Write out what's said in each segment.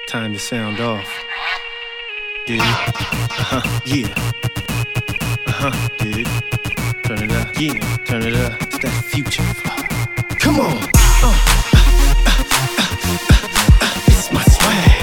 Time to sound off. Dig. Yeah. Dig. Turn it up. Yeah. Turn it up. It's that future flow. Come on. It's my swag.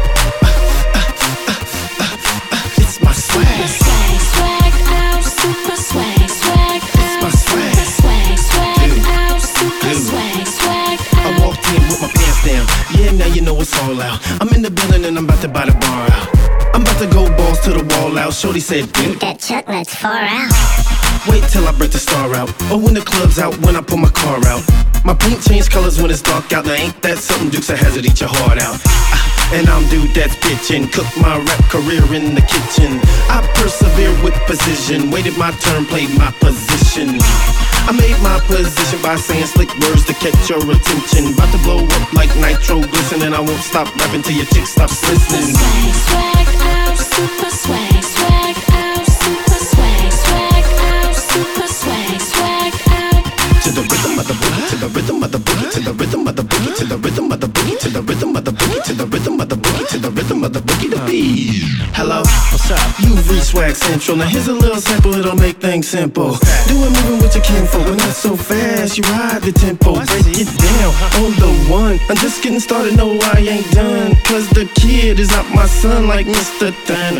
It's my swag. Swag out, super swag, swag out. It's my swag. Swag out, super swag out. I walked in with my pants down. Yeah, now you know it's all out. I'm in the building and I'm about to buy the bar out. I'm about to go balls to the wall out. Shorty said, dude, That chocolate's far out. wait till I break the star out. Or when the club's out, when I pull my car out. My paint change colors when it's dark out. Now ain't that something, Dukes of Hazzard, eat your heart out. And I'm dude that's bitchin', cook my rap career in the kitchen. I persevere with precision, waited my turn, played my position. I made my position by saying slick words to catch your attention. About to blow up like nitro glistening. I won't stop rapping till your chick stops listening. Swag out, super swag, swag out, super swag, swag out, super swag, swag out. To the rhythm of the boogie, to the rhythm of the boogie, to the rhythm of the boogie, to the rhythm of the boogie, to the rhythm of the boogie, to the rhythm of the boogie, to the rhythm of the boogie, the beat. Hello, what's up? You've reached Swag Central. Now here's a little sample, it'll make things simple. Do it moving with your kinfolk, but not so fast. You ride the tempo, break it down on the one. I'm just getting started, no, I ain't done. Cause the kid is not my son, like Mr.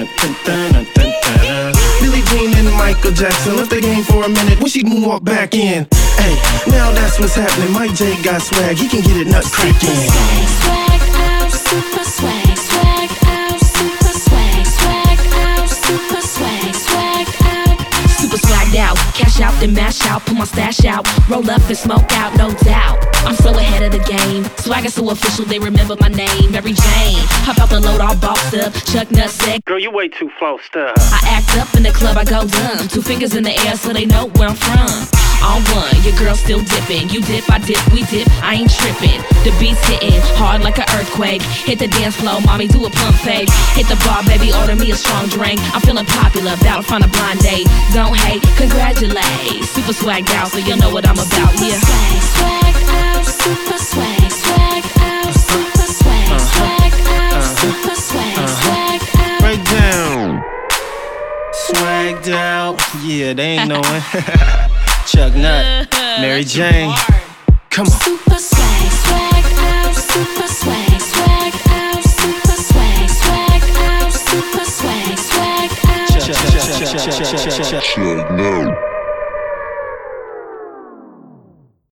Billie Jean and Michael Jackson left the game for a minute. Wish he'd moonwalk back in. Hey, now that's what's happening. Mike J got swag, he can get it nut cracking. Swag out, super swag, swag out, super swag, swag out, super swag, swag out. Super swagged out, cash out, then mash out, pull my stash out, roll up and smoke out, no doubt. I'm so ahead of the game, swagger so official, they remember my name, Mary Jane. Hop out the load all boxed up, Chuck Nutsack. Girl, you way too flossed up. I act up in the club, I go dumb. 2 fingers in the air so they know where I'm from. On one, your girl still dipping. You dip, I dip, we dip, I ain't tripping. The beat's hitting hard like an earthquake. Hit the dance floor, mommy, do a pump fake. Hit the bar, baby, order me a strong drink. I'm feeling popular, about to find a blind date. Don't hate, congratulate. Super swagged out, so you'll know what I'm about, yeah. Swag out, super swag, swag out, super swag, swag out, super swag, swag out. Break down. Swagged out. Yeah, they ain't knowing. Chuck Nut, Mary Jane. Come on. Super swag, swag out, super swag, swag out, super swag, swag out, super swag, swag out. Chuck Nut.